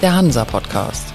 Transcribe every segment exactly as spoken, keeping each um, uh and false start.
der Hansa-Podcast.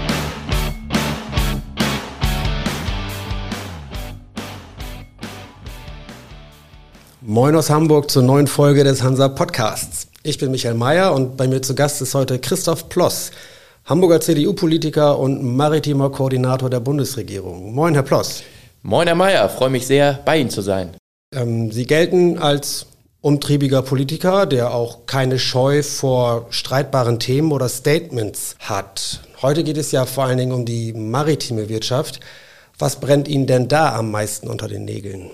Moin aus Hamburg zur neuen Folge des Hansa-Podcasts. Ich bin Michael Mayer und bei mir zu Gast ist heute Christoph Ploss, Hamburger C D U-Politiker und maritimer Koordinator der Bundesregierung. Moin, Herr Ploss. Moin, Herr Mayer, freue mich sehr, bei Ihnen zu sein. Ähm, Sie gelten als umtriebiger Politiker, der auch keine Scheu vor streitbaren Themen oder Statements hat. Heute geht es ja vor allen Dingen um die maritime Wirtschaft. Was brennt Ihnen denn da am meisten unter den Nägeln?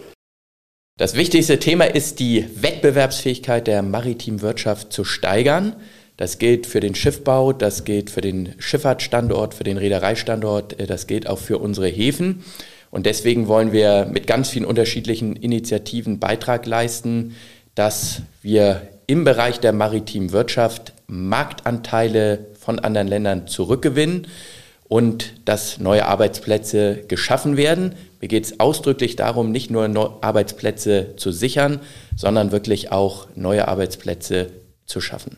Das wichtigste Thema ist, die Wettbewerbsfähigkeit der maritimen Wirtschaft zu steigern. Das gilt für den Schiffbau, das gilt für den Schifffahrtsstandort, für den Reedereistandort, das gilt auch für unsere Häfen. Und deswegen wollen wir mit ganz vielen unterschiedlichen Initiativen Beitrag leisten, dass wir im Bereich der maritimen Wirtschaft Marktanteile von anderen Ländern zurückgewinnen und dass neue Arbeitsplätze geschaffen werden. Mir geht es ausdrücklich darum, nicht nur neue Arbeitsplätze zu sichern, sondern wirklich auch neue Arbeitsplätze zu schaffen.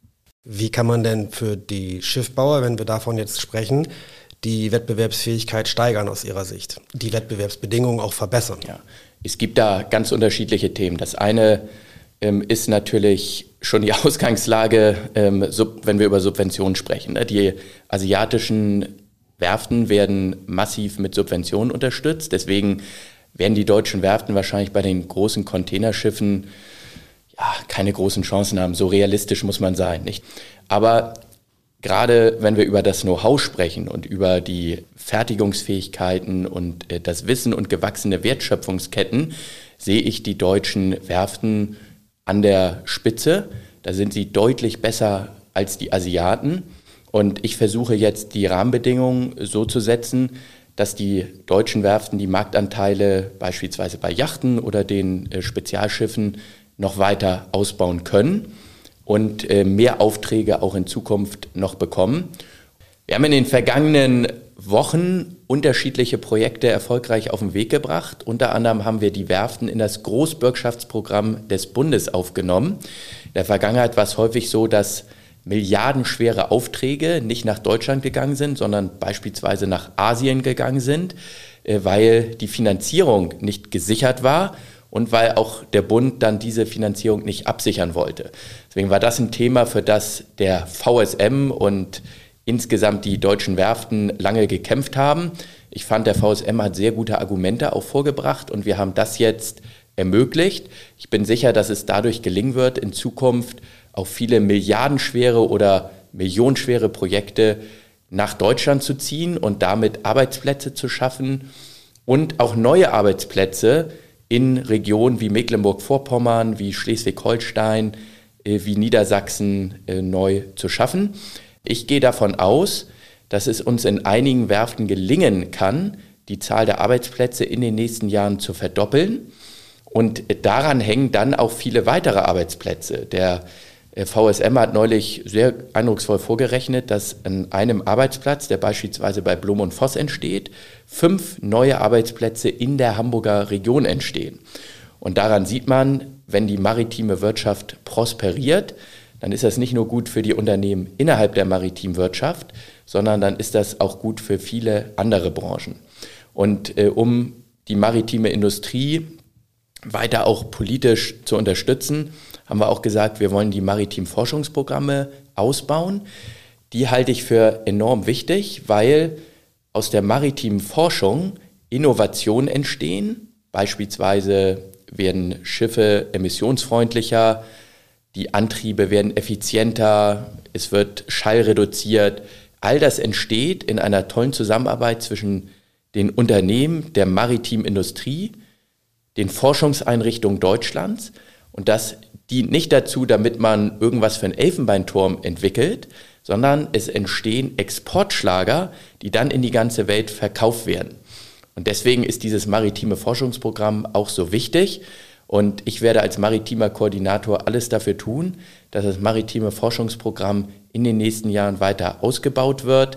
Wie kann man denn für die Schiffbauer, wenn wir davon jetzt sprechen, die Wettbewerbsfähigkeit steigern aus Ihrer Sicht, die Wettbewerbsbedingungen auch verbessern? Ja, es gibt da ganz unterschiedliche Themen. Das eine ähm, ist natürlich schon die Ausgangslage, ähm, sub, wenn wir über Subventionen sprechen. Ne? Die asiatischen Werften werden massiv mit Subventionen unterstützt. Deswegen werden die deutschen Werften wahrscheinlich bei den großen Containerschiffen ja, keine großen Chancen haben. So realistisch muss man sein, nicht? Aber gerade wenn wir über das Know-how sprechen und über die Fertigungsfähigkeiten und äh, das Wissen und gewachsene Wertschöpfungsketten, sehe ich die deutschen Werften an der Spitze. Da sind sie deutlich besser als die Asiaten. Und ich versuche jetzt die Rahmenbedingungen so zu setzen, dass die deutschen Werften die Marktanteile beispielsweise bei Yachten oder den äh, Spezialschiffen noch weiter ausbauen können und äh, mehr Aufträge auch in Zukunft noch bekommen. Wir haben in den vergangenen Wochen unterschiedliche Projekte erfolgreich auf den Weg gebracht. Unter anderem haben wir die Werften in das Großbürgschaftsprogramm des Bundes aufgenommen. In der Vergangenheit war es häufig so, dass milliardenschwere Aufträge nicht nach Deutschland gegangen sind, sondern beispielsweise nach Asien gegangen sind, äh, weil die Finanzierung nicht gesichert war. Und weil auch der Bund dann diese Finanzierung nicht absichern wollte. Deswegen war das ein Thema, für das der V S M und insgesamt die deutschen Werften lange gekämpft haben. Ich fand, der V S M hat sehr gute Argumente auch vorgebracht und wir haben das jetzt ermöglicht. Ich bin sicher, dass es dadurch gelingen wird, in Zukunft auch viele milliardenschwere oder millionenschwere Projekte nach Deutschland zu ziehen und damit Arbeitsplätze zu schaffen und auch neue Arbeitsplätze in Regionen wie Mecklenburg-Vorpommern, wie Schleswig-Holstein, äh, wie Niedersachsen äh, neu zu schaffen. Ich gehe davon aus, dass es uns in einigen Werften gelingen kann, die Zahl der Arbeitsplätze in den nächsten Jahren zu verdoppeln. Und äh, daran hängen dann auch viele weitere Arbeitsplätze. Der äh, V S M hat neulich sehr eindrucksvoll vorgerechnet, dass an einem Arbeitsplatz, der beispielsweise bei Blum und Voss entsteht, fünf neue Arbeitsplätze in der Hamburger Region entstehen. Und daran sieht man, wenn die maritime Wirtschaft prosperiert, dann ist das nicht nur gut für die Unternehmen innerhalb der maritimen Wirtschaft, sondern dann ist das auch gut für viele andere Branchen. Und äh, um die maritime Industrie weiter auch politisch zu unterstützen, haben wir auch gesagt, wir wollen die maritimen Forschungsprogramme ausbauen. Die halte ich für enorm wichtig, weil aus der maritimen Forschung Innovationen entstehen. Beispielsweise werden Schiffe emissionsfreundlicher, die Antriebe werden effizienter, es wird Schall reduziert. All das entsteht in einer tollen Zusammenarbeit zwischen den Unternehmen der maritimen Industrie, den Forschungseinrichtungen Deutschlands. Und das dient nicht dazu, damit man irgendwas für einen Elfenbeinturm entwickelt, sondern es entstehen Exportschlager, die dann in die ganze Welt verkauft werden. Und deswegen ist dieses maritime Forschungsprogramm auch so wichtig. Und ich werde als maritimer Koordinator alles dafür tun, dass das maritime Forschungsprogramm in den nächsten Jahren weiter ausgebaut wird.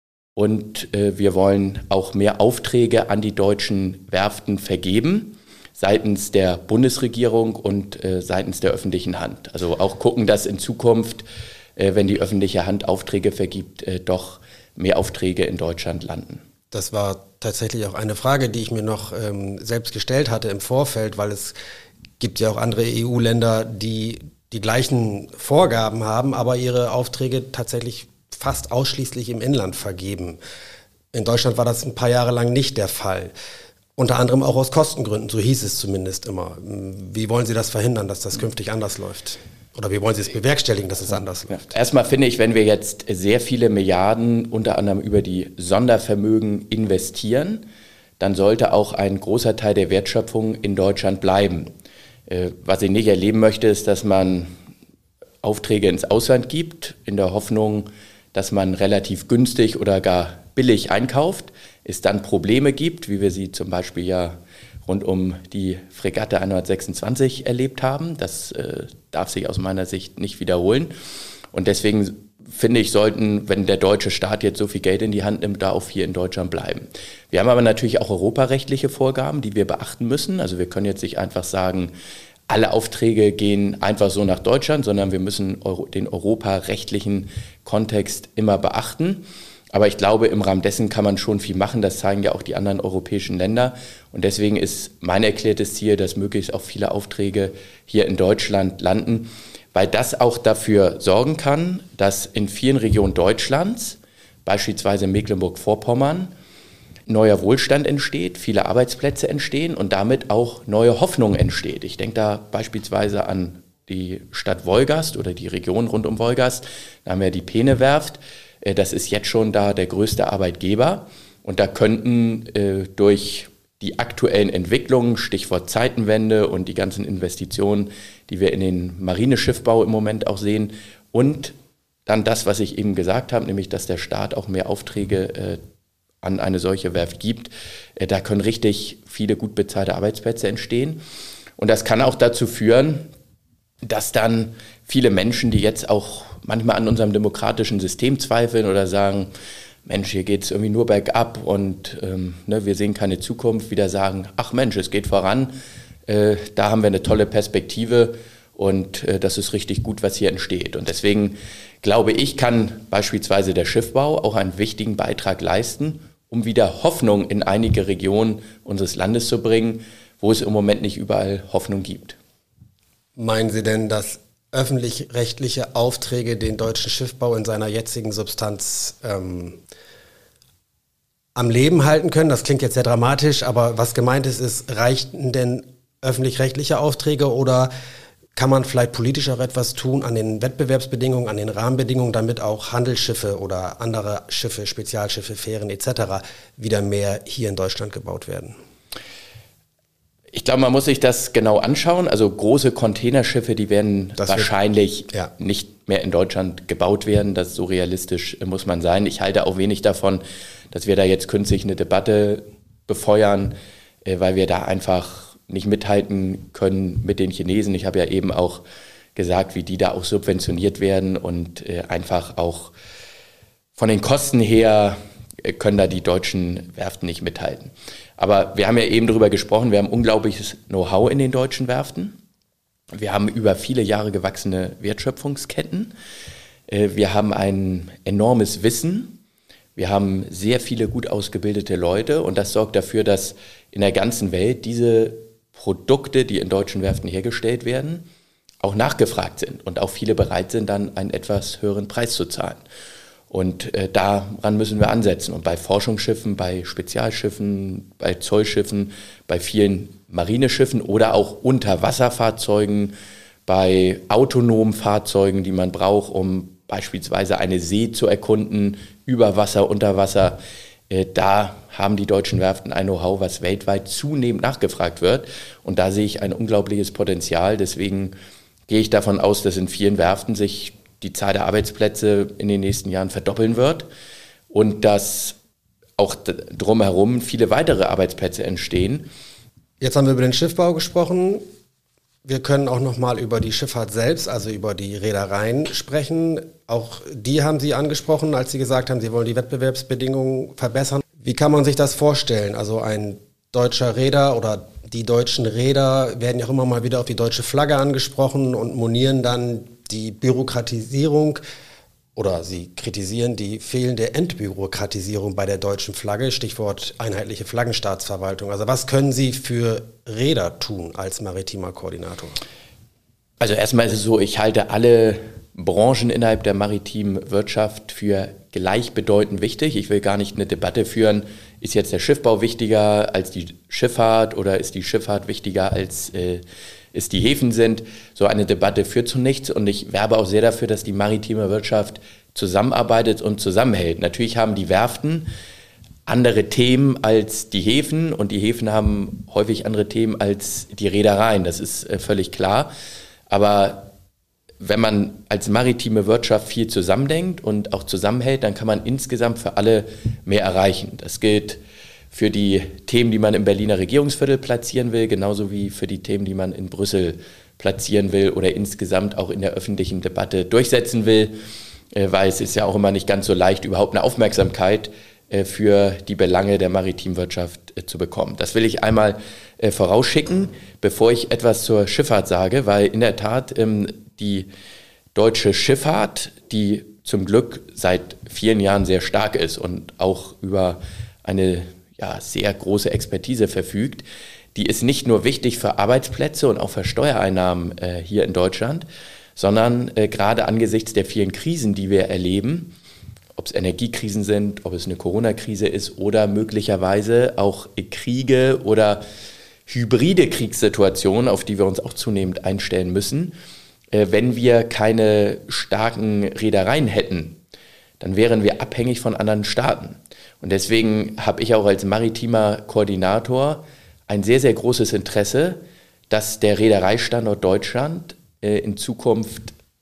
Und äh, wir wollen auch mehr Aufträge an die deutschen Werften vergeben, seitens der Bundesregierung und äh, seitens der öffentlichen Hand. Also auch gucken, dass in Zukunft äh, wenn die öffentliche Hand Aufträge vergibt, äh, doch mehr Aufträge in Deutschland landen. Das war tatsächlich auch eine Frage, die ich mir noch ähm, selbst gestellt hatte im Vorfeld, weil es gibt ja auch andere E U-Länder, die die gleichen Vorgaben haben, aber ihre Aufträge tatsächlich fast ausschließlich im Inland vergeben. In Deutschland war das ein paar Jahre lang nicht der Fall. Unter anderem auch aus Kostengründen, so hieß es zumindest immer. Wie wollen Sie das verhindern, dass das künftig anders läuft? Oder wie wollen Sie es bewerkstelligen, dass es anders läuft? Erstmal finde ich, wenn wir jetzt sehr viele Milliarden unter anderem über die Sondervermögen investieren, dann sollte auch ein großer Teil der Wertschöpfung in Deutschland bleiben. Was ich nicht erleben möchte, ist, dass man Aufträge ins Ausland gibt, in der Hoffnung, dass man relativ günstig oder gar billig einkauft, es dann Probleme gibt, wie wir sie zum Beispiel ja rund um die Fregatte hundertsechsundzwanzig erlebt haben. Das äh, darf sich aus meiner Sicht nicht wiederholen. Und deswegen finde ich, sollten, wenn der deutsche Staat jetzt so viel Geld in die Hand nimmt, da auch hier in Deutschland bleiben. Wir haben aber natürlich auch europarechtliche Vorgaben, die wir beachten müssen. Also wir können jetzt nicht einfach sagen, alle Aufträge gehen einfach so nach Deutschland, sondern wir müssen Euro, den europarechtlichen Kontext immer beachten. Aber ich glaube, im Rahmen dessen kann man schon viel machen. Das zeigen ja auch die anderen europäischen Länder. Und deswegen ist mein erklärtes Ziel, dass möglichst auch viele Aufträge hier in Deutschland landen, weil das auch dafür sorgen kann, dass in vielen Regionen Deutschlands, beispielsweise Mecklenburg-Vorpommern, neuer Wohlstand entsteht, viele Arbeitsplätze entstehen und damit auch neue Hoffnung entsteht. Ich denke da beispielsweise an die Stadt Wolgast oder die Region rund um Wolgast. Da haben wir die Peene-Werft. Das ist jetzt schon da der größte Arbeitgeber. Und da könnten äh, durch die aktuellen Entwicklungen, Stichwort Zeitenwende und die ganzen Investitionen, die wir in den Marineschiffbau im Moment auch sehen, und dann das, was ich eben gesagt habe, nämlich, dass der Staat auch mehr Aufträge äh, an eine solche Werft gibt, äh, da können richtig viele gut bezahlte Arbeitsplätze entstehen. Und das kann auch dazu führen, dass dann viele Menschen, die jetzt auch manchmal an unserem demokratischen System zweifeln oder sagen, Mensch, hier geht es irgendwie nur bergab und ähm, ne, wir sehen keine Zukunft, wieder sagen, ach Mensch, es geht voran, äh, da haben wir eine tolle Perspektive und äh, das ist richtig gut, was hier entsteht. Und deswegen glaube ich, kann beispielsweise der Schiffbau auch einen wichtigen Beitrag leisten, um wieder Hoffnung in einige Regionen unseres Landes zu bringen, wo es im Moment nicht überall Hoffnung gibt. Meinen Sie denn, dass öffentlich-rechtliche Aufträge den deutschen Schiffbau in seiner jetzigen Substanz ähm, am Leben halten können? Das klingt jetzt sehr dramatisch, aber was gemeint ist, ist, reichten denn öffentlich-rechtliche Aufträge oder kann man vielleicht politisch auch etwas tun an den Wettbewerbsbedingungen, an den Rahmenbedingungen, damit auch Handelsschiffe oder andere Schiffe, Spezialschiffe, Fähren et cetera wieder mehr hier in Deutschland gebaut werden? Ich glaube, man muss sich das genau anschauen. Also große Containerschiffe, die werden das wahrscheinlich wird, ja. nicht mehr in Deutschland gebaut werden. Das so realistisch muss man sein. Ich halte auch wenig davon, dass wir da jetzt künstlich eine Debatte befeuern, weil wir da einfach nicht mithalten können mit den Chinesen. Ich habe ja eben auch gesagt, wie die da auch subventioniert werden und einfach auch von den Kosten her können da die deutschen Werften nicht mithalten. Aber wir haben ja eben darüber gesprochen, wir haben unglaubliches Know-how in den deutschen Werften. Wir haben über viele Jahre gewachsene Wertschöpfungsketten. Wir haben ein enormes Wissen. Wir haben sehr viele gut ausgebildete Leute und das sorgt dafür, dass in der ganzen Welt diese Produkte, die in deutschen Werften hergestellt werden, auch nachgefragt sind und auch viele bereit sind, dann einen etwas höheren Preis zu zahlen. Und äh, daran müssen wir ansetzen. Und bei Forschungsschiffen, bei Spezialschiffen, bei Zollschiffen, bei vielen Marineschiffen oder auch Unterwasserfahrzeugen, bei autonomen Fahrzeugen, die man braucht, um beispielsweise eine See zu erkunden, über Wasser, unter Wasser, äh, da haben die deutschen Werften ein Know-how, was weltweit zunehmend nachgefragt wird. Und da sehe ich ein unglaubliches Potenzial. Deswegen gehe ich davon aus, dass in vielen Werften sich die Zahl der Arbeitsplätze in den nächsten Jahren verdoppeln wird und dass auch drumherum viele weitere Arbeitsplätze entstehen. Jetzt haben wir über den Schiffbau gesprochen. Wir können auch noch mal über die Schifffahrt selbst, also über die Reedereien sprechen. Auch die haben Sie angesprochen, als Sie gesagt haben, Sie wollen die Wettbewerbsbedingungen verbessern. Wie kann man sich das vorstellen? Also ein deutscher Reeder oder die deutschen Reeder werden ja auch immer mal wieder auf die deutsche Flagge angesprochen und monieren dann die Bürokratisierung oder Sie kritisieren die fehlende Entbürokratisierung bei der deutschen Flagge, Stichwort einheitliche Flaggenstaatsverwaltung. Also was können Sie für Reeder tun als maritimer Koordinator? Also erstmal ist es so, ich halte alle Branchen innerhalb der maritimen Wirtschaft für gleichbedeutend wichtig. Ich will gar nicht eine Debatte führen, ist jetzt der Schiffbau wichtiger als die Schifffahrt oder ist die Schifffahrt wichtiger als äh, es die Häfen sind. So eine Debatte führt zu nichts und ich werbe auch sehr dafür, dass die maritime Wirtschaft zusammenarbeitet und zusammenhält. Natürlich haben die Werften andere Themen als die Häfen und die Häfen haben häufig andere Themen als die Reedereien, das ist äh, völlig klar. Aber wenn man als maritime Wirtschaft viel zusammendenkt und auch zusammenhält, dann kann man insgesamt für alle mehr erreichen. Das gilt für die Themen, die man im Berliner Regierungsviertel platzieren will, genauso wie für die Themen, die man in Brüssel platzieren will oder insgesamt auch in der öffentlichen Debatte durchsetzen will, weil es ist ja auch immer nicht ganz so leicht, überhaupt eine Aufmerksamkeit für die Belange der maritimen Wirtschaft zu bekommen. Das will ich einmal vorausschicken, bevor ich etwas zur Schifffahrt sage, weil in der Tat die deutsche Schifffahrt, die zum Glück seit vielen Jahren sehr stark ist und auch über eine ja, sehr große Expertise verfügt, die ist nicht nur wichtig für Arbeitsplätze und auch für Steuereinnahmen äh, hier in Deutschland, sondern äh, gerade angesichts der vielen Krisen, die wir erleben, ob es Energiekrisen sind, ob es eine Corona-Krise ist oder möglicherweise auch Kriege oder hybride Kriegssituationen, auf die wir uns auch zunehmend einstellen müssen. Äh, wenn wir keine starken Reedereien hätten, dann wären wir abhängig von anderen Staaten. Und deswegen habe ich auch als maritimer Koordinator ein sehr, sehr großes Interesse, dass der Reedereistandort Deutschland äh, in Zukunft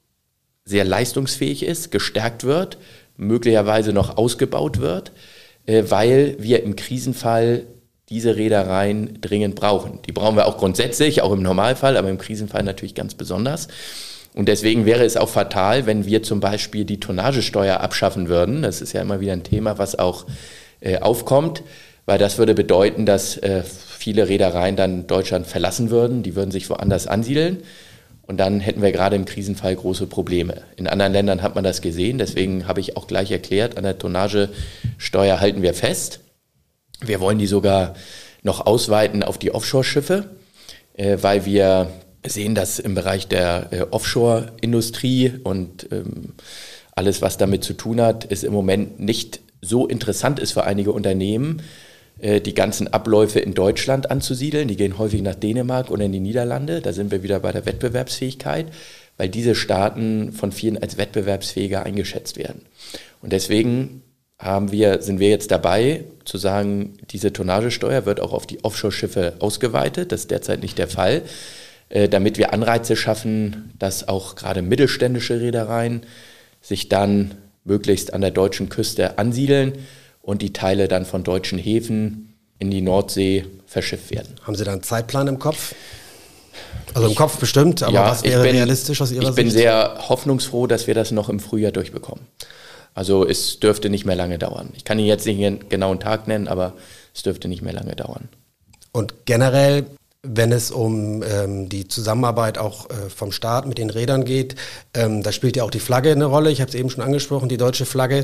sehr leistungsfähig ist, gestärkt wird, möglicherweise noch ausgebaut wird, äh, weil wir im Krisenfall diese Reedereien dringend brauchen. Die brauchen wir auch grundsätzlich, auch im Normalfall, aber im Krisenfall natürlich ganz besonders. Und deswegen wäre es auch fatal, wenn wir zum Beispiel die Tonnagesteuer abschaffen würden. Das ist ja immer wieder ein Thema, was auch äh, aufkommt, weil das würde bedeuten, dass äh, viele Reedereien dann Deutschland verlassen würden. Die würden sich woanders ansiedeln und dann hätten wir gerade im Krisenfall große Probleme. In anderen Ländern hat man das gesehen, deswegen habe ich auch gleich erklärt, an der Tonnagesteuer halten wir fest. Wir wollen die sogar noch ausweiten auf die Offshore-Schiffe, äh, weil wir sehen, dass im Bereich der äh, Offshore-Industrie und ähm, alles, was damit zu tun hat, es im Moment nicht so interessant ist für einige Unternehmen, äh, die ganzen Abläufe in Deutschland anzusiedeln. Die gehen häufig nach Dänemark oder in die Niederlande. Da sind wir wieder bei der Wettbewerbsfähigkeit, weil diese Staaten von vielen als wettbewerbsfähiger eingeschätzt werden. Und deswegen haben wir, sind wir jetzt dabei zu sagen, diese Tonnagesteuer wird auch auf die Offshore-Schiffe ausgeweitet. Das ist derzeit nicht der Fall. Damit wir Anreize schaffen, dass auch gerade mittelständische Reedereien sich dann möglichst an der deutschen Küste ansiedeln und die Teile dann von deutschen Häfen in die Nordsee verschifft werden. Haben Sie da einen Zeitplan im Kopf? Also im ich, Kopf bestimmt, aber ja, was wäre bin, realistisch aus Ihrer ich Sicht? Ich bin sehr hoffnungsfroh, dass wir das noch im Frühjahr durchbekommen. Also es dürfte nicht mehr lange dauern. Ich kann Ihnen jetzt nicht einen genauen Tag nennen, aber es dürfte nicht mehr lange dauern. Und generell, wenn es um ähm, die Zusammenarbeit auch äh, vom Staat mit den Rädern geht, ähm, da spielt ja auch die Flagge eine Rolle. Ich habe es eben schon angesprochen, die deutsche Flagge.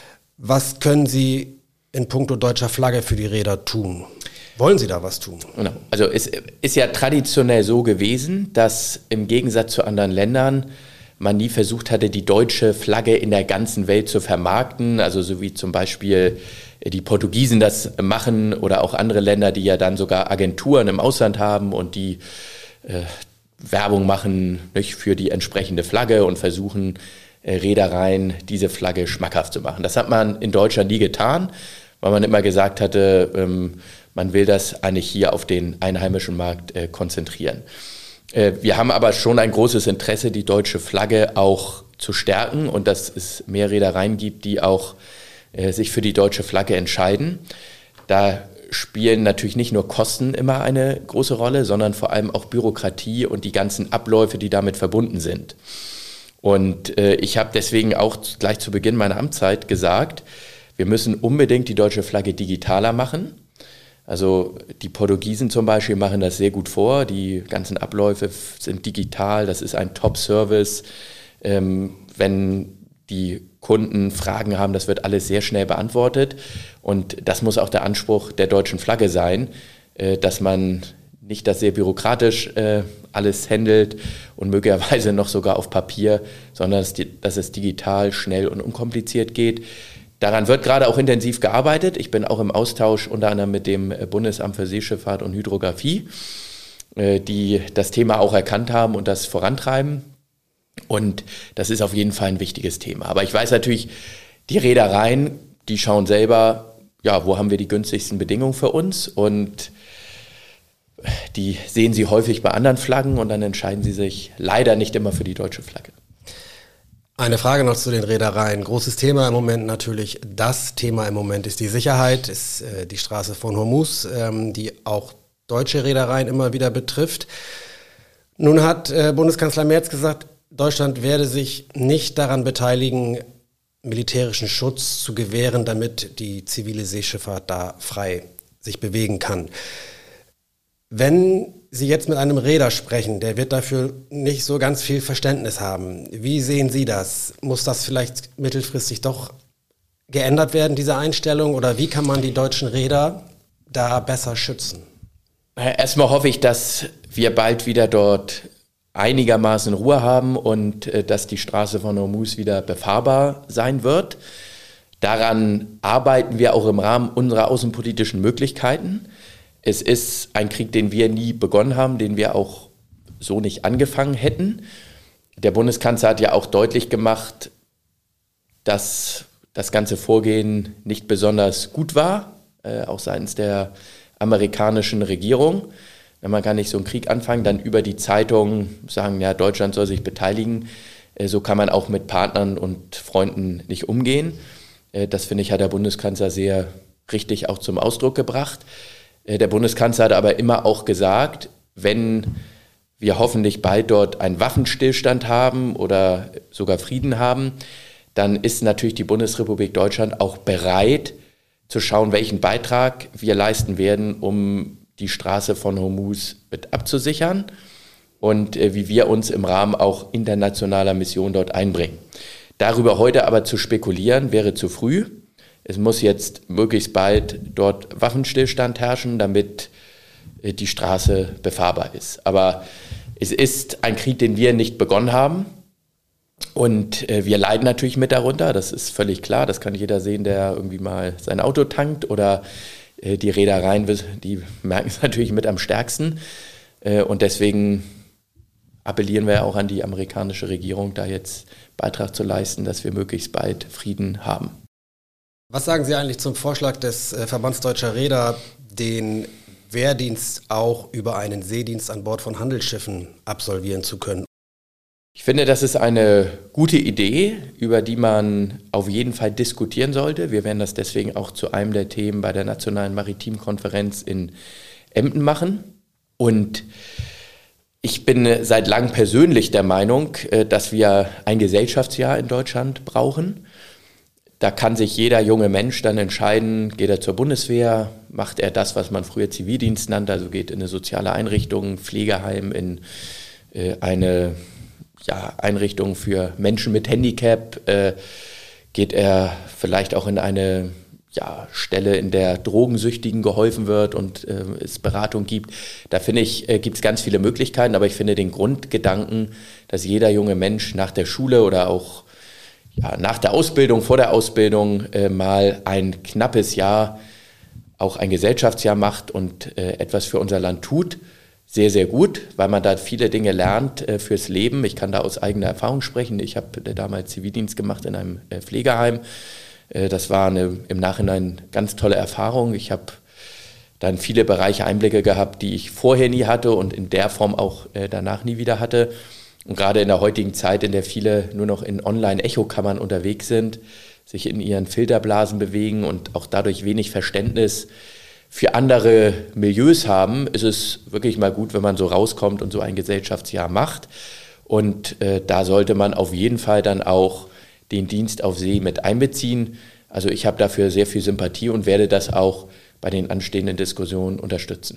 Was können Sie in puncto deutscher Flagge für die Räder tun? Wollen Sie da was tun? Genau. Also es ist ja traditionell so gewesen, dass im Gegensatz zu anderen Ländern man nie versucht hatte, die deutsche Flagge in der ganzen Welt zu vermarkten. Also so wie zum Beispiel die Portugiesen das machen oder auch andere Länder, die ja dann sogar Agenturen im Ausland haben und die äh, Werbung machen, nicht, für die entsprechende Flagge und versuchen, äh, Reedereien diese Flagge schmackhaft zu machen. Das hat man in Deutschland nie getan, weil man immer gesagt hatte, ähm, man will das eigentlich hier auf den einheimischen Markt äh, konzentrieren. Äh, wir haben aber schon ein großes Interesse, die deutsche Flagge auch zu stärken und dass es mehr Reedereien gibt, die auch sich für die deutsche Flagge entscheiden. Da spielen natürlich nicht nur Kosten immer eine große Rolle, sondern vor allem auch Bürokratie und die ganzen Abläufe, die damit verbunden sind. Und äh, ich habe deswegen auch gleich zu Beginn meiner Amtszeit gesagt, wir müssen unbedingt die deutsche Flagge digitaler machen. Also die Portugiesen zum Beispiel machen das sehr gut vor. Die ganzen Abläufe sind digital, das ist ein Top-Service. Ähm, wenn die Kunden Fragen haben, das wird alles sehr schnell beantwortet. Und das muss auch der Anspruch der deutschen Flagge sein, äh, dass man nicht das sehr bürokratisch äh, alles handelt und möglicherweise noch sogar auf Papier, sondern dass, die, dass es digital, schnell und unkompliziert geht. Daran wird gerade auch intensiv gearbeitet. Ich bin auch im Austausch unter anderem mit dem Bundesamt für Seeschifffahrt und Hydrographie, äh, die das Thema auch erkannt haben und das vorantreiben. Und das ist auf jeden Fall ein wichtiges Thema. Aber ich weiß natürlich, die Reedereien, die schauen selber, ja, wo haben wir die günstigsten Bedingungen für uns, und die sehen sie häufig bei anderen Flaggen und dann entscheiden sie sich leider nicht immer für die deutsche Flagge. Eine Frage noch zu den Reedereien. Großes Thema im Moment natürlich, das Thema im Moment ist die Sicherheit, ist äh, die Straße von Hormuz, ähm, die auch deutsche Reedereien immer wieder betrifft. Nun hat äh, Bundeskanzler Merz gesagt, Deutschland werde sich nicht daran beteiligen, militärischen Schutz zu gewähren, damit die zivile Seeschifffahrt da frei sich bewegen kann. Wenn Sie jetzt mit einem Reeder sprechen, der wird dafür nicht so ganz viel Verständnis haben. Wie sehen Sie das? Muss das vielleicht mittelfristig doch geändert werden, diese Einstellung? Oder wie kann man die deutschen Reeder da besser schützen? Erstmal hoffe ich, dass wir bald wieder dort einigermaßen Ruhe haben und äh, dass die Straße von Hormuz wieder befahrbar sein wird. Daran arbeiten wir auch im Rahmen unserer außenpolitischen Möglichkeiten. Es ist ein Krieg, den wir nie begonnen haben, den wir auch so nicht angefangen hätten. Der Bundeskanzler hat ja auch deutlich gemacht, dass das ganze Vorgehen nicht besonders gut war, äh, auch seitens der amerikanischen Regierung. Wenn man gar nicht so einen Krieg anfangen, dann über die Zeitung sagen, ja, Deutschland soll sich beteiligen. Äh, so kann man auch mit Partnern und Freunden nicht umgehen. Äh, das, finde ich, hat der Bundeskanzler sehr richtig auch zum Ausdruck gebracht. Der Bundeskanzler hat aber immer auch gesagt, wenn wir hoffentlich bald dort einen Waffenstillstand haben oder sogar Frieden haben, dann ist natürlich die Bundesrepublik Deutschland auch bereit zu schauen, welchen Beitrag wir leisten werden, um die Straße von Hormuz mit abzusichern und äh, wie wir uns im Rahmen auch internationaler Missionen dort einbringen. Darüber heute aber zu spekulieren, wäre zu früh. Es muss jetzt möglichst bald dort Waffenstillstand herrschen, damit die Straße befahrbar ist. Aber es ist ein Krieg, den wir nicht begonnen haben. Und wir leiden natürlich mit darunter, das ist völlig klar. Das kann jeder sehen, der irgendwie mal sein Auto tankt. Oder die Reedereien, die merken es natürlich mit am stärksten. Und deswegen appellieren wir auch an die amerikanische Regierung, da jetzt Beitrag zu leisten, dass wir möglichst bald Frieden haben. Was sagen Sie eigentlich zum Vorschlag des äh, Verbands Deutscher Reeder, den Wehrdienst auch über einen Seedienst an Bord von Handelsschiffen absolvieren zu können? Ich finde, das ist eine gute Idee, über die man auf jeden Fall diskutieren sollte. Wir werden das deswegen auch zu einem der Themen bei der Nationalen Maritimkonferenz in Emden machen. Und ich bin seit langem persönlich der Meinung, dass wir ein Gesellschaftsjahr in Deutschland brauchen. Da kann sich jeder junge Mensch dann entscheiden, geht er zur Bundeswehr, macht er das, was man früher Zivildienst nannte, also geht in eine soziale Einrichtung, Pflegeheim, in äh, eine ja, Einrichtung für Menschen mit Handicap, äh, geht er vielleicht auch in eine ja, Stelle, in der Drogensüchtigen geholfen wird und äh, es Beratung gibt. Da finde ich, äh, gibt es ganz viele Möglichkeiten, aber ich finde den Grundgedanken, dass jeder junge Mensch nach der Schule oder auch ja, nach der Ausbildung, vor der Ausbildung äh, mal ein knappes Jahr, auch ein Gesellschaftsjahr macht und äh, etwas für unser Land tut, sehr, sehr gut, weil man da viele Dinge lernt äh, fürs Leben. Ich kann da aus eigener Erfahrung sprechen. Ich habe äh, damals Zivildienst gemacht in einem äh, Pflegeheim. Äh, das war eine im Nachhinein ganz tolle Erfahrung. Ich habe dann viele Bereiche, Einblicke gehabt, die ich vorher nie hatte und in der Form auch äh, danach nie wieder hatte. Und gerade in der heutigen Zeit, in der viele nur noch in Online-Echokammern unterwegs sind, sich in ihren Filterblasen bewegen und auch dadurch wenig Verständnis für andere Milieus haben, ist es wirklich mal gut, wenn man so rauskommt und so ein Gesellschaftsjahr macht. Und äh, da sollte man auf jeden Fall dann auch den Dienst auf See mit einbeziehen. Also ich habe dafür sehr viel Sympathie und werde das auch bei den anstehenden Diskussionen unterstützen.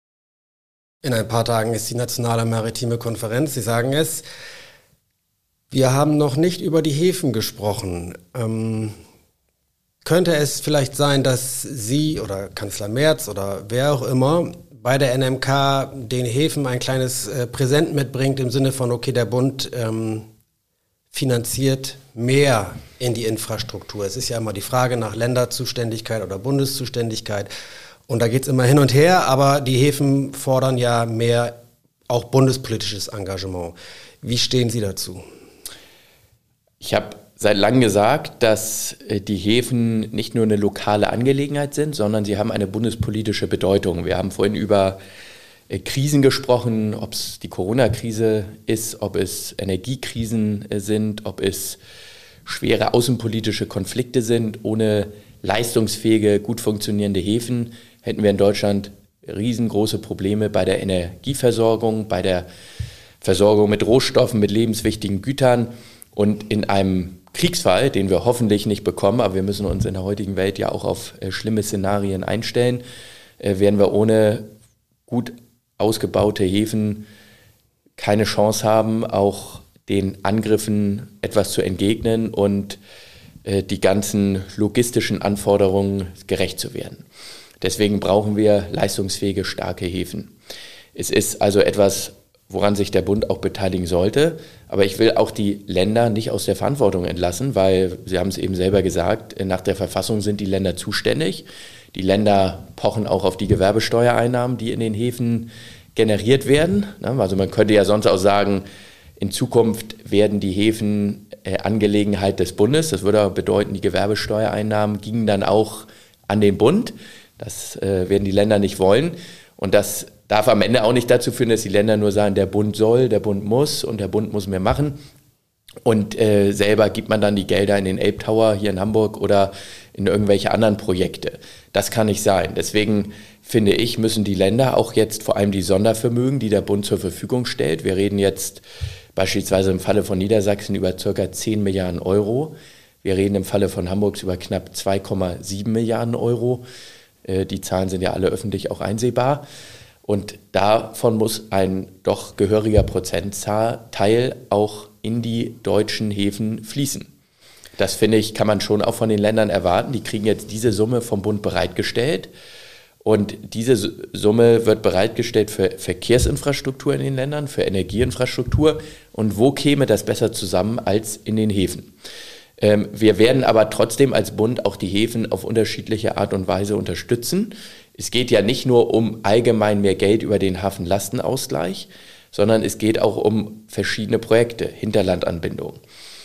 In ein paar Tagen ist die Nationale Maritime Konferenz, Sie sagen es. Wir haben noch nicht über die Häfen gesprochen. Ähm, könnte es vielleicht sein, dass Sie oder Kanzler Merz oder wer auch immer bei der N M K den Häfen ein kleines äh, Präsent mitbringt im Sinne von, okay, der Bund ähm, finanziert mehr in die Infrastruktur. Es ist ja immer die Frage nach Länderzuständigkeit oder Bundeszuständigkeit und da geht es immer hin und her, aber die Häfen fordern ja mehr auch bundespolitisches Engagement. Wie stehen Sie dazu? Ich habe seit langem gesagt, dass die Häfen nicht nur eine lokale Angelegenheit sind, sondern sie haben eine bundespolitische Bedeutung. Wir haben vorhin über Krisen gesprochen, ob es die Corona-Krise ist, ob es Energiekrisen sind, ob es schwere außenpolitische Konflikte sind. Ohne leistungsfähige, gut funktionierende Häfen hätten wir in Deutschland riesengroße Probleme bei der Energieversorgung, bei der Versorgung mit Rohstoffen, mit lebenswichtigen Gütern. Und in einem Kriegsfall, den wir hoffentlich nicht bekommen, aber wir müssen uns in der heutigen Welt ja auch auf äh, schlimme Szenarien einstellen, äh, werden wir ohne gut ausgebaute Häfen keine Chance haben, auch den Angriffen etwas zu entgegnen und äh, die ganzen logistischen Anforderungen gerecht zu werden. Deswegen brauchen wir leistungsfähige, starke Häfen. Es ist also etwas, woran sich der Bund auch beteiligen sollte. Aber ich will auch die Länder nicht aus der Verantwortung entlassen, weil, Sie haben es eben selber gesagt, nach der Verfassung sind die Länder zuständig. Die Länder pochen auch auf die Gewerbesteuereinnahmen, die in den Häfen generiert werden. Also man könnte ja sonst auch sagen, in Zukunft werden die Häfen Angelegenheit des Bundes. Das würde aber bedeuten, die Gewerbesteuereinnahmen gingen dann auch an den Bund. Das werden die Länder nicht wollen. Und das darf am Ende auch nicht dazu führen, dass die Länder nur sagen, der Bund soll, der Bund muss und der Bund muss mehr machen. Und äh, selber gibt man dann die Gelder in den Elbtower hier in Hamburg oder in irgendwelche anderen Projekte. Das kann nicht sein. Deswegen finde ich, müssen die Länder auch jetzt vor allem die Sondervermögen, die der Bund zur Verfügung stellt. Wir reden jetzt beispielsweise im Falle von Niedersachsen über ca. zehn Milliarden Euro. Wir reden im Falle von Hamburgs über knapp zwei Komma sieben Milliarden Euro. Äh, die Zahlen sind ja alle öffentlich auch einsehbar. Und davon muss ein doch gehöriger Prozentteil auch in die deutschen Häfen fließen. Das, finde ich, kann man schon auch von den Ländern erwarten. Die kriegen jetzt diese Summe vom Bund bereitgestellt. Und diese Summe wird bereitgestellt für Verkehrsinfrastruktur in den Ländern, für Energieinfrastruktur. Und wo käme das besser zusammen als in den Häfen? Ähm, wir werden aber trotzdem als Bund auch die Häfen auf unterschiedliche Art und Weise unterstützen. Es geht ja nicht nur um allgemein mehr Geld über den Hafenlastenausgleich, sondern es geht auch um verschiedene Projekte, Hinterlandanbindung.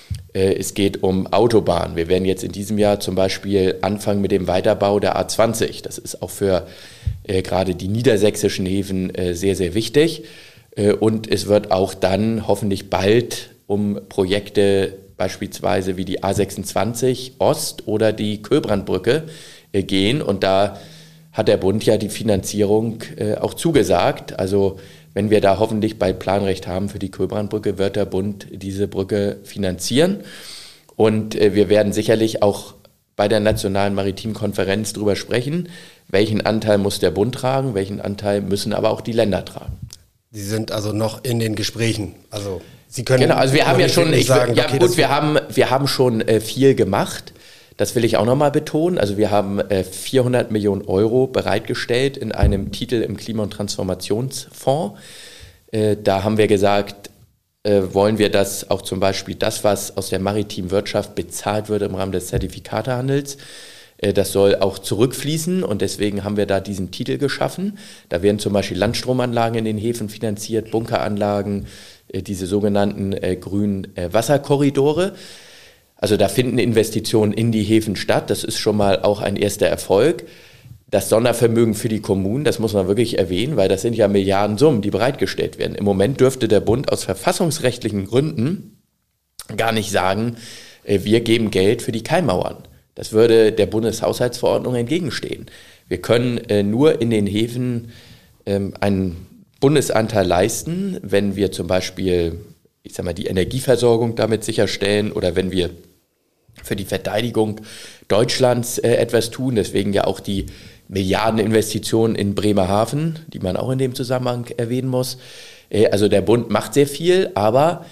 Es geht um Autobahnen. Wir werden jetzt in diesem Jahr zum Beispiel anfangen mit dem Weiterbau der A zwanzig. Das ist auch für äh, gerade die niedersächsischen Häfen äh, sehr, sehr wichtig. Äh, und es wird auch dann hoffentlich bald um Projekte beispielsweise wie die A sechsundzwanzig Ost oder die Köbrandbrücke äh, gehen. Und da hat der Bund ja die Finanzierung äh, auch zugesagt. Also wenn wir da hoffentlich bald Planrecht haben für die Köbrandbrücke, wird der Bund diese Brücke finanzieren. Und äh, wir werden sicherlich auch bei der Nationalen Maritimen Konferenz darüber sprechen, welchen Anteil muss der Bund tragen, welchen Anteil müssen aber auch die Länder tragen. Sie sind also noch in den Gesprächen. Also Sie können genau, also wir haben ja schon, ich, sagen, ja okay, gut, wir haben, wir haben schon äh, viel gemacht. Das will ich auch nochmal betonen. Also wir haben äh, vierhundert Millionen Euro bereitgestellt in einem Titel im Klima- und Transformationsfonds. Äh, da haben wir gesagt, äh, wollen wir das auch zum Beispiel das, was aus der maritimen Wirtschaft bezahlt wird im Rahmen des Zertifikatehandels, äh, das soll auch zurückfließen und deswegen haben wir da diesen Titel geschaffen. Da werden zum Beispiel Landstromanlagen in den Häfen finanziert, Bunkeranlagen, äh, diese sogenannten äh, grünen äh, Wasserkorridore. Also da finden Investitionen in die Häfen statt. Das ist schon mal auch ein erster Erfolg. Das Sondervermögen für die Kommunen, das muss man wirklich erwähnen, weil das sind ja Milliardensummen, die bereitgestellt werden. Im Moment dürfte der Bund aus verfassungsrechtlichen Gründen gar nicht sagen, wir geben Geld für die Keimmauern. Das würde der Bundeshaushaltsverordnung entgegenstehen. Wir können nur in den Häfen einen Bundesanteil leisten, wenn wir zum Beispiel, ich sag mal, die Energieversorgung damit sicherstellen oder wenn wir für die Verteidigung Deutschlands äh, etwas tun. Deswegen ja auch die Milliardeninvestitionen in Bremerhaven, die man auch in dem Zusammenhang erwähnen muss. Äh, also der Bund macht sehr viel, aber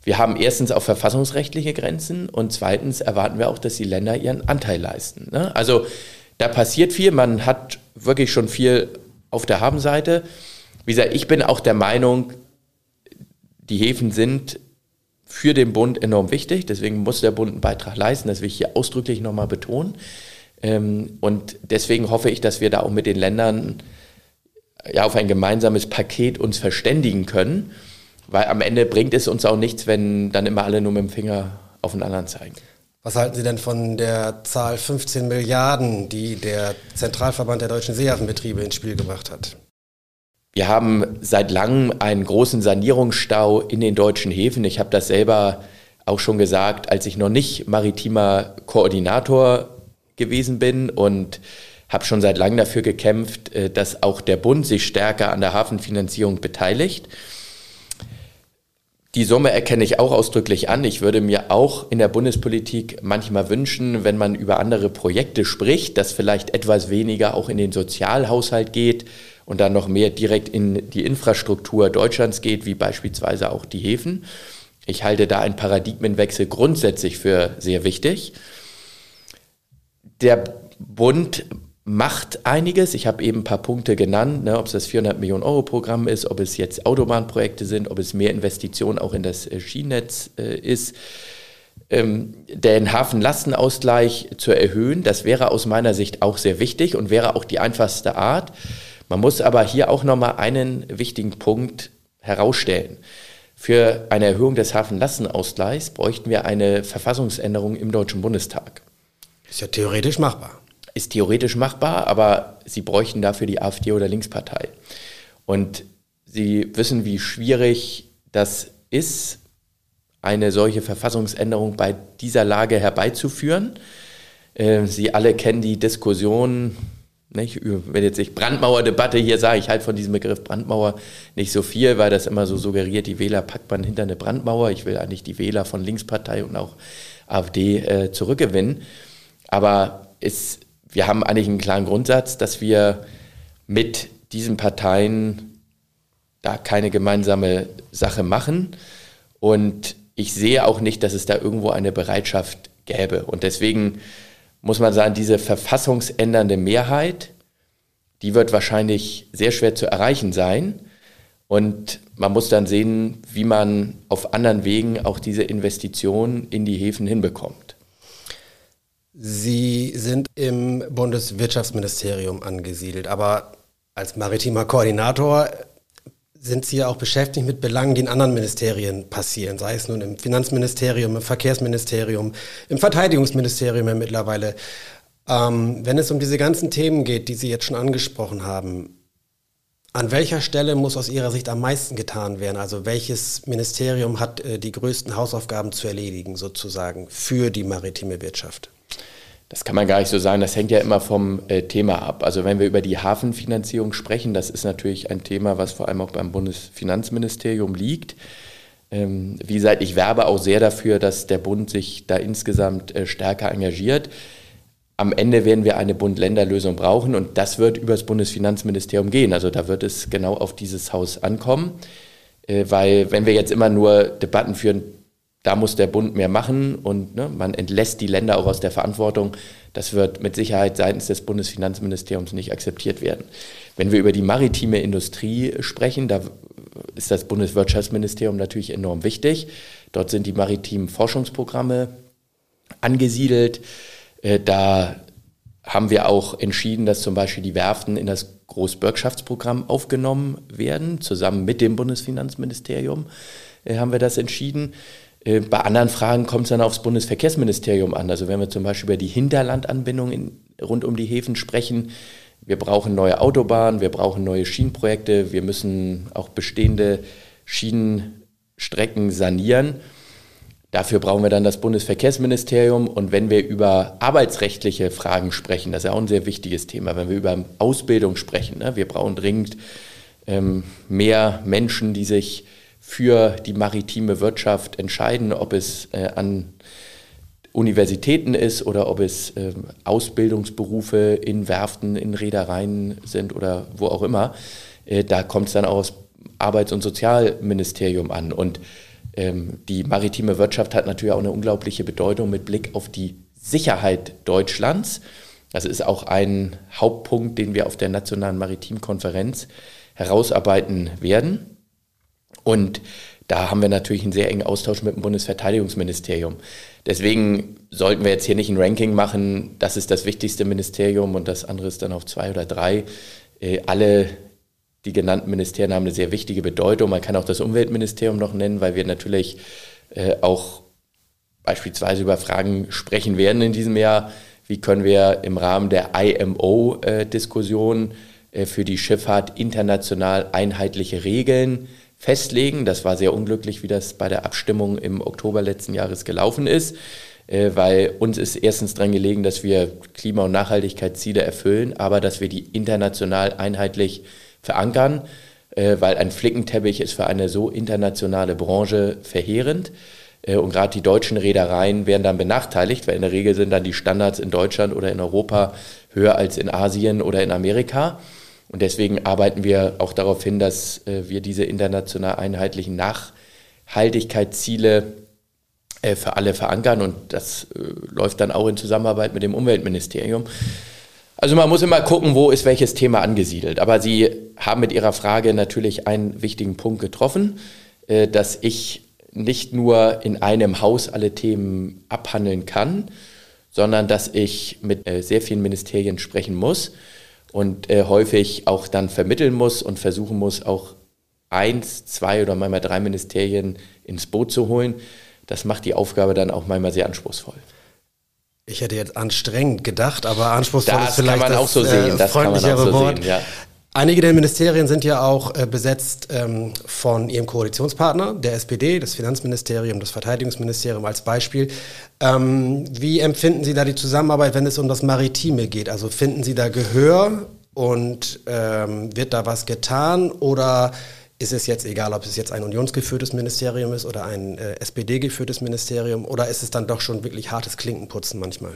wir haben erstens auch verfassungsrechtliche Grenzen und zweitens erwarten wir auch, dass die Länder ihren Anteil leisten. Ne? Also da passiert viel, man hat wirklich schon viel auf der Habenseite. Wie gesagt, ich bin auch der Meinung, die Häfen sind für den Bund enorm wichtig, deswegen muss der Bund einen Beitrag leisten, das will ich hier ausdrücklich nochmal betonen. Und deswegen hoffe ich, dass wir da auch mit den Ländern ja, auf ein gemeinsames Paket uns verständigen können, weil am Ende bringt es uns auch nichts, wenn dann immer alle nur mit dem Finger auf den anderen zeigen. Was halten Sie denn von der Zahl fünfzehn Milliarden, die der Zentralverband der deutschen Seehafenbetriebe ins Spiel gebracht hat? Wir haben seit langem einen großen Sanierungsstau in den deutschen Häfen. Ich habe das selber auch schon gesagt, als ich noch nicht maritimer Koordinator gewesen bin und habe schon seit langem dafür gekämpft, dass auch der Bund sich stärker an der Hafenfinanzierung beteiligt. Die Summe erkenne ich auch ausdrücklich an. Ich würde mir auch in der Bundespolitik manchmal wünschen, wenn man über andere Projekte spricht, dass vielleicht etwas weniger auch in den Sozialhaushalt geht und dann noch mehr direkt in die Infrastruktur Deutschlands geht, wie beispielsweise auch die Häfen. Ich halte da einen Paradigmenwechsel grundsätzlich für sehr wichtig. Der Bund macht einiges. Ich habe eben ein paar Punkte genannt, ne, ob es das vierhundert Millionen Euro Programm ist, ob es jetzt Autobahnprojekte sind, ob es mehr Investitionen auch in das äh, Schienennetz äh, ist. Ähm, den Hafenlastenausgleich zu erhöhen, das wäre aus meiner Sicht auch sehr wichtig und wäre auch die einfachste Art. Man muss aber hier auch nochmal einen wichtigen Punkt herausstellen. Für eine Erhöhung des Hafenlastenausgleichs bräuchten wir eine Verfassungsänderung im Deutschen Bundestag. Ist ja theoretisch machbar. Ist theoretisch machbar, aber Sie bräuchten dafür die AfD oder Linkspartei. Und Sie wissen, wie schwierig das ist, eine solche Verfassungsänderung bei dieser Lage herbeizuführen. Äh, Sie alle kennen die Diskussion, nicht? Wenn jetzt ich Brandmauerdebatte hier sage, ich halte von diesem Begriff Brandmauer nicht so viel, weil das immer so suggeriert, die Wähler packt man hinter eine Brandmauer. Ich will eigentlich die Wähler von Linkspartei und auch AfD äh, zurückgewinnen. Aber es Wir haben eigentlich einen klaren Grundsatz, dass wir mit diesen Parteien da keine gemeinsame Sache machen. Und ich sehe auch nicht, dass es da irgendwo eine Bereitschaft gäbe. Und deswegen muss man sagen, diese verfassungsändernde Mehrheit, die wird wahrscheinlich sehr schwer zu erreichen sein. Und man muss dann sehen, wie man auf anderen Wegen auch diese Investitionen in die Häfen hinbekommt. Sie sind im Bundeswirtschaftsministerium angesiedelt, aber als maritimer Koordinator sind Sie ja auch beschäftigt mit Belangen, die in anderen Ministerien passieren, sei es nun im Finanzministerium, im Verkehrsministerium, im Verteidigungsministerium ja mittlerweile. Ähm, wenn es um diese ganzen Themen geht, die Sie jetzt schon angesprochen haben, an welcher Stelle muss aus Ihrer Sicht am meisten getan werden? Also welches Ministerium hat äh, die größten Hausaufgaben zu erledigen, sozusagen, für die maritime Wirtschaft? Das kann man gar nicht so sagen, das hängt ja immer vom äh, Thema ab. Also wenn wir über die Hafenfinanzierung sprechen, das ist natürlich ein Thema, was vor allem auch beim Bundesfinanzministerium liegt. Ähm, wie gesagt, ich werbe auch sehr dafür, dass der Bund sich da insgesamt äh, stärker engagiert. Am Ende werden wir eine Bund-Länder-Lösung brauchen und das wird über das Bundesfinanzministerium gehen. Also da wird es genau auf dieses Haus ankommen, äh, weil wenn wir jetzt immer nur Debatten führen, da muss der Bund mehr machen und ne, man entlässt die Länder auch aus der Verantwortung. Das wird mit Sicherheit seitens des Bundesfinanzministeriums nicht akzeptiert werden. Wenn wir über die maritime Industrie sprechen, da ist das Bundeswirtschaftsministerium natürlich enorm wichtig. Dort sind die maritimen Forschungsprogramme angesiedelt. Da haben wir auch entschieden, dass zum Beispiel die Werften in das Großbürgschaftsprogramm aufgenommen werden. Zusammen mit dem Bundesfinanzministerium haben wir das entschieden. Bei anderen Fragen kommt es dann aufs Bundesverkehrsministerium an. Also wenn wir zum Beispiel über die Hinterlandanbindung in, rund um die Häfen sprechen, wir brauchen neue Autobahnen, wir brauchen neue Schienenprojekte, wir müssen auch bestehende Schienenstrecken sanieren. Dafür brauchen wir dann das Bundesverkehrsministerium. Und wenn wir über arbeitsrechtliche Fragen sprechen, das ist ja auch ein sehr wichtiges Thema, wenn wir über Ausbildung sprechen, ne? Wir brauchen dringend ähm, mehr Menschen, die sich für die maritime Wirtschaft entscheiden, ob es äh, an Universitäten ist oder ob es äh, Ausbildungsberufe in Werften, in Reedereien sind oder wo auch immer. Äh, da kommt es dann auch aufs Arbeits- und Sozialministerium an. Und ähm, die maritime Wirtschaft hat natürlich auch eine unglaubliche Bedeutung mit Blick auf die Sicherheit Deutschlands. Das ist auch ein Hauptpunkt, den wir auf der Nationalen Maritimkonferenz herausarbeiten werden. Und da haben wir natürlich einen sehr engen Austausch mit dem Bundesverteidigungsministerium. Deswegen sollten wir jetzt hier nicht ein Ranking machen, das ist das wichtigste Ministerium und das andere ist dann auf zwei oder drei. Äh, alle die genannten Ministerien haben eine sehr wichtige Bedeutung. Man kann auch das Umweltministerium noch nennen, weil wir natürlich äh, auch beispielsweise über Fragen sprechen werden in diesem Jahr. Wie können wir im Rahmen der I M O-Diskussion äh, äh, für die Schifffahrt international einheitliche Regeln festlegen. Das war sehr unglücklich, wie das bei der Abstimmung im Oktober letzten Jahres gelaufen ist, äh, weil uns ist erstens daran gelegen, dass wir Klima- und Nachhaltigkeitsziele erfüllen, aber dass wir die international einheitlich verankern, äh, weil ein Flickenteppich ist für eine so internationale Branche verheerend. Äh, und gerade die deutschen Reedereien werden dann benachteiligt, weil in der Regel sind dann die Standards in Deutschland oder in Europa höher als in Asien oder in Amerika. Und deswegen arbeiten wir auch darauf hin, dass äh, wir diese international einheitlichen Nachhaltigkeitsziele äh, für alle verankern. Und das äh, läuft dann auch in Zusammenarbeit mit dem Umweltministerium. Also man muss immer gucken, wo ist welches Thema angesiedelt. Aber Sie haben mit Ihrer Frage natürlich einen wichtigen Punkt getroffen, äh, dass ich nicht nur in einem Haus alle Themen abhandeln kann, sondern dass ich mit äh, sehr vielen Ministerien sprechen muss. Und äh, häufig auch dann vermitteln muss und versuchen muss, auch eins, zwei oder manchmal drei Ministerien ins Boot zu holen. Das macht die Aufgabe dann auch manchmal sehr anspruchsvoll. Ich hätte jetzt anstrengend gedacht, aber anspruchsvoll das ist vielleicht kann man das, auch so sehen. Das freundlichere kann man auch so Wort. Sehen, ja. Einige der Ministerien sind ja auch äh, besetzt ähm, von ihrem Koalitionspartner, der S P D, das Finanzministerium, das Verteidigungsministerium als Beispiel. Ähm, wie empfinden Sie da die Zusammenarbeit, wenn es um das Maritime geht? Also finden Sie da Gehör und ähm, wird da was getan oder ist es jetzt egal, ob es jetzt ein unionsgeführtes Ministerium ist oder ein äh, S P D-geführtes Ministerium oder ist es dann doch schon wirklich hartes Klinkenputzen manchmal?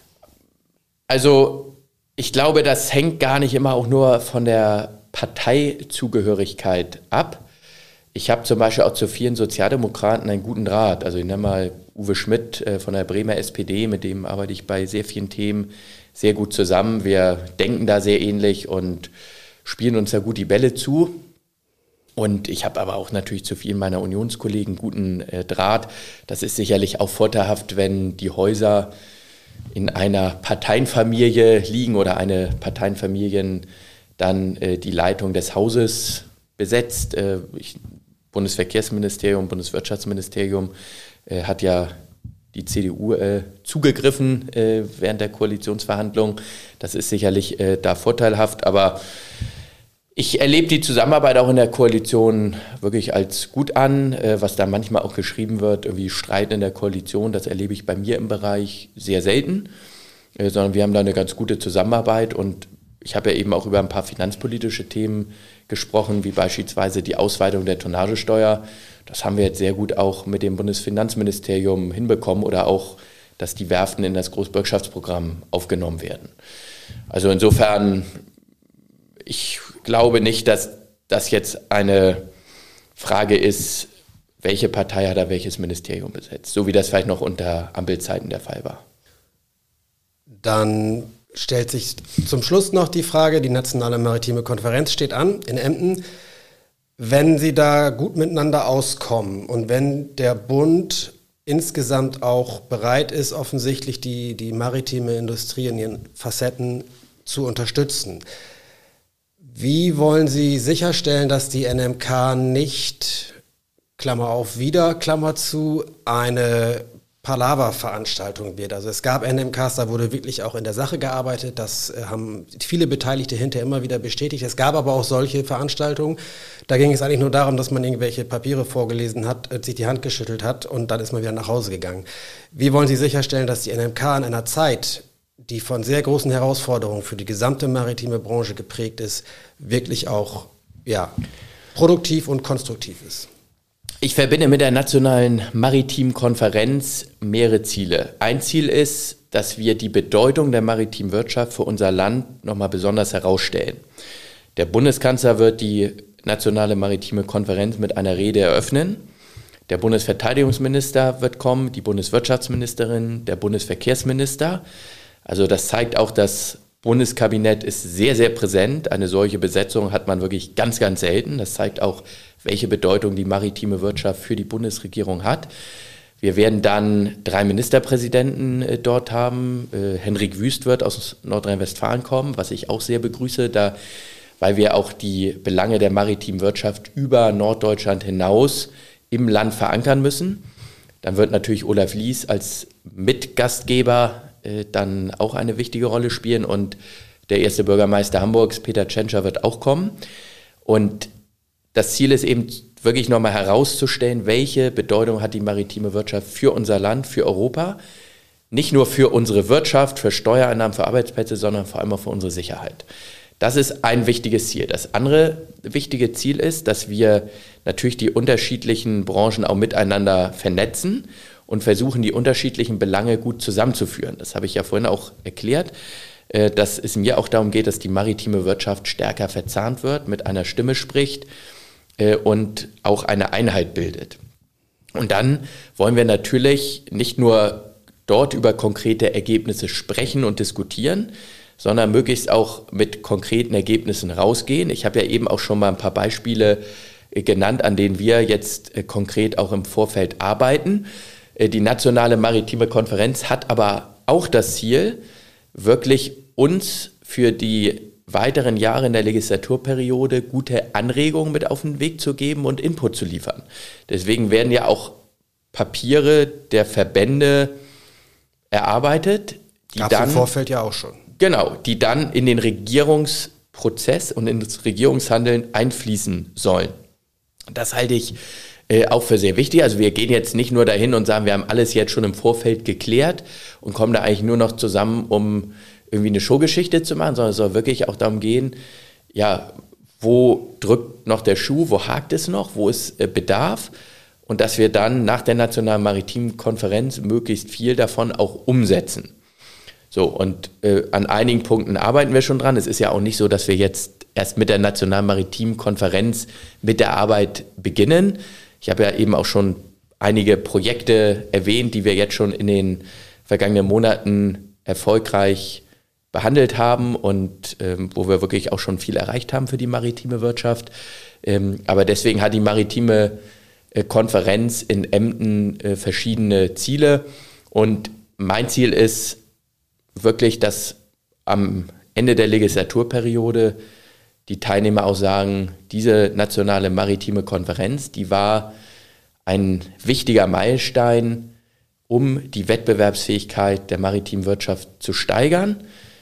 Also ich glaube, das hängt gar nicht immer auch nur von der Parteizugehörigkeit ab. Ich habe zum Beispiel auch zu vielen Sozialdemokraten einen guten Draht. Also ich nenne mal Uwe Schmidt äh, von der Bremer S P D, mit dem arbeite ich bei sehr vielen Themen sehr gut zusammen. Wir denken da sehr ähnlich und spielen uns da gut die Bälle zu. Und ich habe aber auch natürlich zu vielen meiner Unionskollegen guten äh, Draht. Das ist sicherlich auch vorteilhaft, wenn die Häuser in einer Parteienfamilie liegen oder eine Parteienfamilie dann äh, die Leitung des Hauses besetzt. Äh, ich, Bundesverkehrsministerium, Bundeswirtschaftsministerium äh, hat ja die C D U äh, zugegriffen äh, während der Koalitionsverhandlungen. Das ist sicherlich äh, da vorteilhaft, aber ich erlebe die Zusammenarbeit auch in der Koalition wirklich als gut an, äh, was da manchmal auch geschrieben wird, irgendwie Streit in der Koalition, das erlebe ich bei mir im Bereich sehr selten, äh, sondern wir haben da eine ganz gute Zusammenarbeit und ich habe ja eben auch über ein paar finanzpolitische Themen gesprochen, wie beispielsweise die Ausweitung der Tonnagesteuer. Das haben wir jetzt sehr gut auch mit dem Bundesfinanzministerium hinbekommen oder auch, dass die Werften in das Großbürgschaftsprogramm aufgenommen werden. Also insofern, ich glaube nicht, dass das jetzt eine Frage ist, welche Partei hat da welches Ministerium besetzt, so wie das vielleicht noch unter Ampelzeiten der Fall war. Dann stellt sich zum Schluss noch die Frage, die Nationale Maritime Konferenz steht an in Emden. Wenn Sie da gut miteinander auskommen und wenn der Bund insgesamt auch bereit ist, offensichtlich die, die maritime Industrie in ihren Facetten zu unterstützen, wie wollen Sie sicherstellen, dass die N M K nicht, Klammer auf, wieder, Klammer zu, eine Palaver-Veranstaltung wird? Also es gab N M Ks, da wurde wirklich auch in der Sache gearbeitet, das haben viele Beteiligte hinterher immer wieder bestätigt. Es gab aber auch solche Veranstaltungen, da ging es eigentlich nur darum, dass man irgendwelche Papiere vorgelesen hat, sich die Hand geschüttelt hat und dann ist man wieder nach Hause gegangen. Wie wollen Sie sicherstellen, dass die N M K in einer Zeit, die von sehr großen Herausforderungen für die gesamte maritime Branche geprägt ist, wirklich auch ja, produktiv und konstruktiv ist? Ich verbinde mit der Nationalen Maritimen Konferenz mehrere Ziele. Ein Ziel ist, dass wir die Bedeutung der maritimen Wirtschaft für unser Land nochmal besonders herausstellen. Der Bundeskanzler wird die Nationale Maritime Konferenz mit einer Rede eröffnen. Der Bundesverteidigungsminister wird kommen, die Bundeswirtschaftsministerin, der Bundesverkehrsminister. Also das zeigt auch, das Bundeskabinett ist sehr, sehr präsent. Eine solche Besetzung hat man wirklich ganz, ganz selten. Das zeigt auch, welche Bedeutung die maritime Wirtschaft für die Bundesregierung hat. Wir werden dann drei Ministerpräsidenten äh, dort haben. Äh, Henrik Wüst wird aus Nordrhein-Westfalen kommen, was ich auch sehr begrüße, da, weil wir auch die Belange der maritimen Wirtschaft über Norddeutschland hinaus im Land verankern müssen. Dann wird natürlich Olaf Lies als Mitgastgeber äh, dann auch eine wichtige Rolle spielen und der erste Bürgermeister Hamburgs, Peter Tschentscher, wird auch kommen. Und das Ziel ist eben wirklich nochmal herauszustellen, welche Bedeutung hat die maritime Wirtschaft für unser Land, für Europa. Nicht nur für unsere Wirtschaft, für Steuereinnahmen, für Arbeitsplätze, sondern vor allem auch für unsere Sicherheit. Das ist ein wichtiges Ziel. Das andere wichtige Ziel ist, dass wir natürlich die unterschiedlichen Branchen auch miteinander vernetzen und versuchen, die unterschiedlichen Belange gut zusammenzuführen. Das habe ich ja vorhin auch erklärt, dass es mir auch darum geht, dass die maritime Wirtschaft stärker verzahnt wird, mit einer Stimme spricht und auch eine Einheit bildet. Und dann wollen wir natürlich nicht nur dort über konkrete Ergebnisse sprechen und diskutieren, sondern möglichst auch mit konkreten Ergebnissen rausgehen. Ich habe ja eben auch schon mal ein paar Beispiele genannt, an denen wir jetzt konkret auch im Vorfeld arbeiten. Die Nationale Maritime Konferenz hat aber auch das Ziel, wirklich uns für die weiteren Jahre in der Legislaturperiode gute Anregungen mit auf den Weg zu geben und Input zu liefern. Deswegen werden ja auch Papiere der Verbände erarbeitet, die Gab's dann im Vorfeld ja auch schon. Genau, die dann in den Regierungsprozess und in das Regierungshandeln einfließen sollen. Das halte ich äh, auch für sehr wichtig. Also wir gehen jetzt nicht nur dahin und sagen, wir haben alles jetzt schon im Vorfeld geklärt und kommen da eigentlich nur noch zusammen, um irgendwie eine Showgeschichte zu machen, sondern es soll wirklich auch darum gehen, ja, wo drückt noch der Schuh, wo hakt es noch, wo ist äh, Bedarf und dass wir dann nach der Nationalen Maritimen Konferenz möglichst viel davon auch umsetzen. So, und äh, an einigen Punkten arbeiten wir schon dran. Es ist ja auch nicht so, dass wir jetzt erst mit der Nationalen Maritimen Konferenz mit der Arbeit beginnen. Ich habe ja eben auch schon einige Projekte erwähnt, die wir jetzt schon in den vergangenen Monaten erfolgreich behandelt haben und ähm, wo wir wirklich auch schon viel erreicht haben für die maritime Wirtschaft. Ähm, aber deswegen hat die maritime äh, Konferenz in Emden äh, verschiedene Ziele. Und mein Ziel ist wirklich, dass am Ende der Legislaturperiode die Teilnehmer auch sagen, diese nationale maritime Konferenz, die war ein wichtiger Meilenstein, um die Wettbewerbsfähigkeit der maritimen Wirtschaft zu steigern.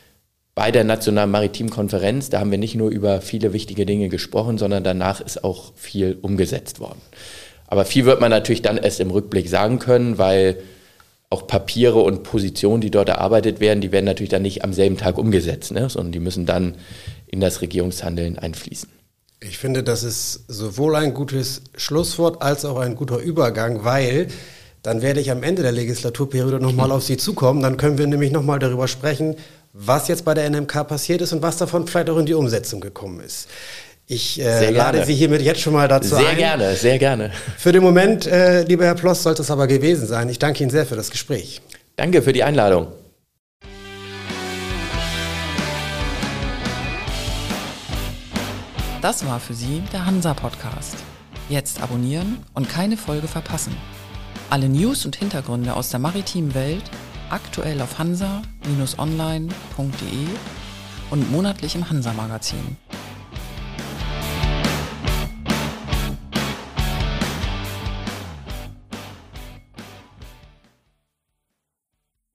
Bei der Nationalen Maritimen Konferenz, da haben wir nicht nur über viele wichtige Dinge gesprochen, sondern danach ist auch viel umgesetzt worden. Aber viel wird man natürlich dann erst im Rückblick sagen können, weil auch Papiere und Positionen, die dort erarbeitet werden, die werden natürlich dann nicht am selben Tag umgesetzt, ne? Sondern die müssen dann in das Regierungshandeln einfließen. Ich finde, das ist sowohl ein gutes Schlusswort als auch ein guter Übergang, weil dann werde ich am Ende der Legislaturperiode nochmal auf Sie zukommen. Dann können wir nämlich nochmal darüber sprechen, was jetzt bei der N M K passiert ist und was davon vielleicht auch in die Umsetzung gekommen ist. Ich äh, lade Sie hiermit jetzt schon mal dazu sehr ein. Sehr gerne, sehr gerne. Für den Moment, äh, lieber Herr Ploss, sollte es aber gewesen sein. Ich danke Ihnen sehr für das Gespräch. Danke für die Einladung. Das war für Sie der Hansa-Podcast. Jetzt abonnieren und keine Folge verpassen. Alle News und Hintergründe aus der maritimen Welt aktuell auf hansa Bindestrich online Punkt de und monatlich im Hansa-Magazin.